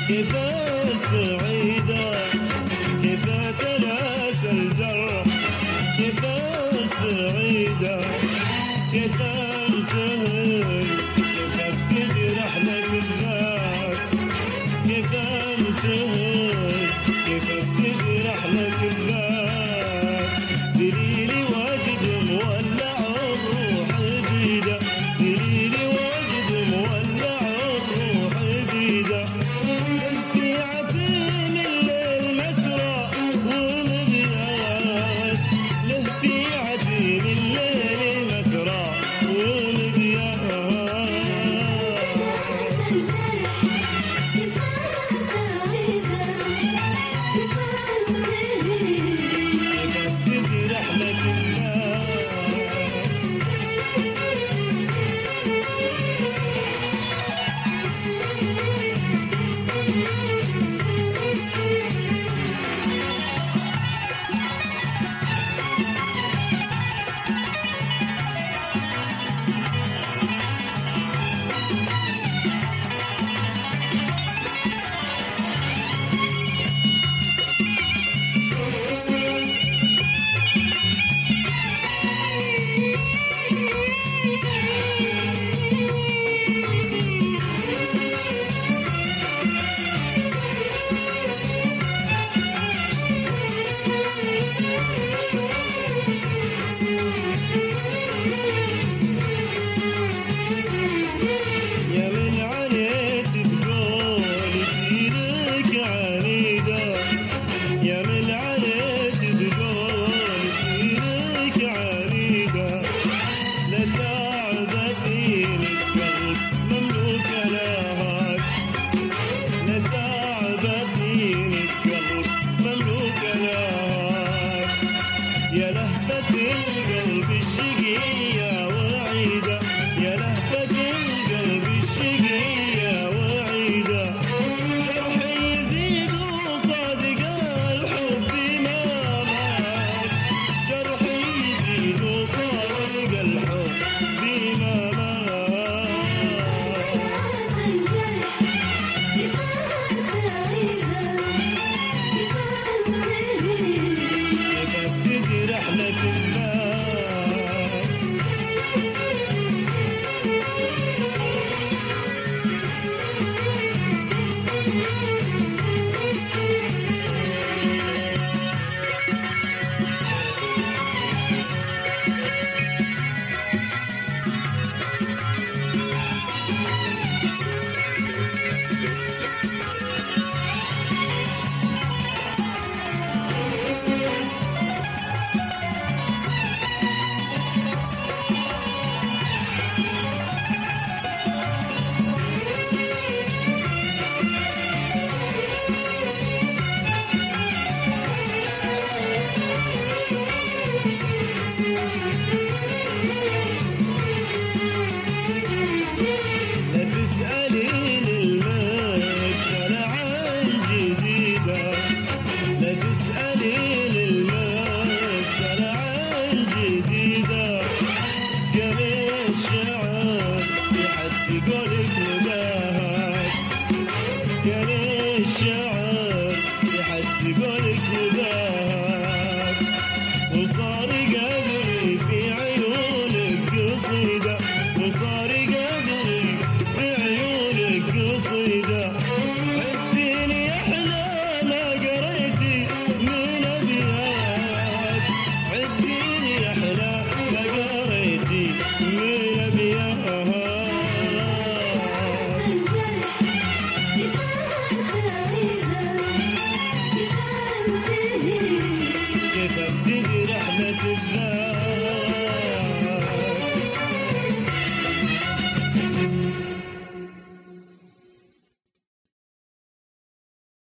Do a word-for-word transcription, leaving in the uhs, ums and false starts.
كيف السعيدة كيف تناسى الجرح كيف السعيدة كيف انتهي كيف بتجرح لك الناس كيف انتهي كيف بتجرح لك الناس دليلي واجد مولع الروح بيده دليلي واجد مولع الروح بيده في عتيم الليل مسرى ومضيات له في عتيم الليل مسرى ومضيات يا من عليك تقول سيرك عنيدة لا تعبتين القلب مملوك لهاك لا تعبتين القلب مملوك لهاك يا لهفة القلب الشقية وعيدة يا لهفة القلب الشقية وعيدة الشعر لحد قولك وداك وصار قدري في عيونك قصيدة وصار قدري في عيونك قصيدة حديني أحلى ما قريتي من أبيات حديني أحلى ما قريتي من أبيات كيف ابتدي رحلة الذات